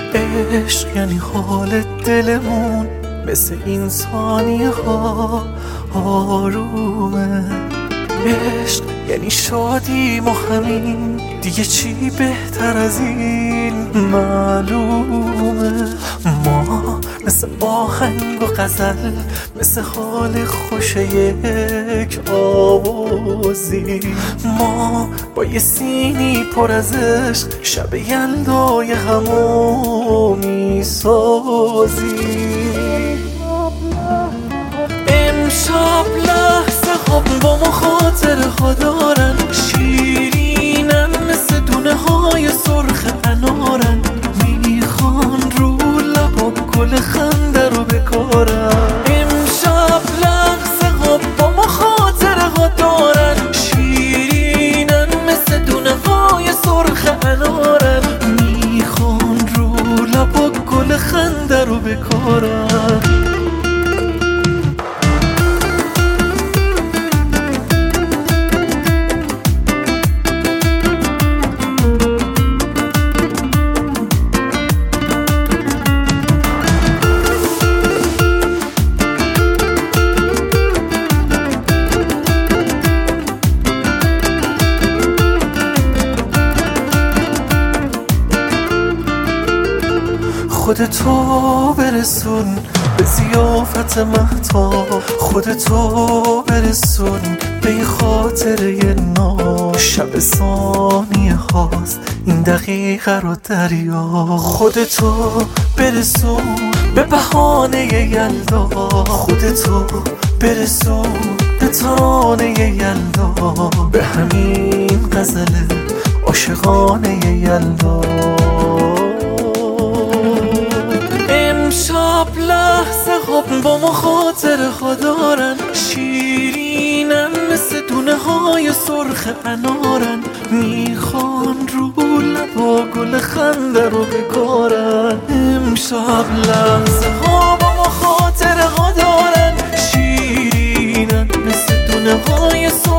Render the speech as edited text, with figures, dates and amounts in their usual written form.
عشق یعنی حال دلمون مثل این ثانیه ها آرومه. عشق یعنی شادیم و همین دیگه چی بهتر از این معلومه. ما مثل آهنگ و غزل، مثل حال خوش یک آوازی، ما با یه سینی پر از عشق شب یلدای همو میسازی. امشب لحظه ها با ما خاطره ها دارن، شیرینن مثل دونه های سرخ انارن، میخوان رو لبا گل خنده رو بکارن. امشب لحظه ها با ما خاطره ها دارن، شیرینن مثل دونه های سرخ انارن، میخوان رو لبا گل خنده رو بکارن. خودتو برسون به ضیافت مهتاب، خودتو برسون به یه خاطره ناز. شب ثانیه هاست این دقیقه رو دریا. خودتو برسون به بهانه یلدا، خودتو برسون به ترانه یلدا، به همین غزل عاشقانه یلدا. امشب لحظه ها با ما خاطره ها دارن، شیرینن مثل دونه های سرخ انارن، میخوان رو لبا گل خنده رو بکارن. امشب لحظه ها با ما خاطره ها دارن، شیرینن مثل دونه های سرخ